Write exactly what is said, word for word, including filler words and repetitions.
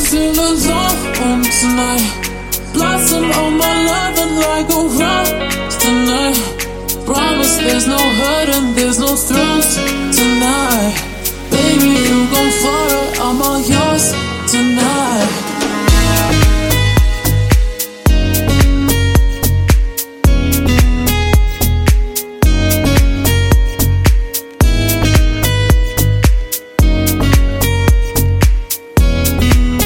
feel alone tonight. Blossom on my loving like a rose tonight. Promise there's no hurt and there's no thrills tonight. Baby, you gon' follow, I'm all yours tonight.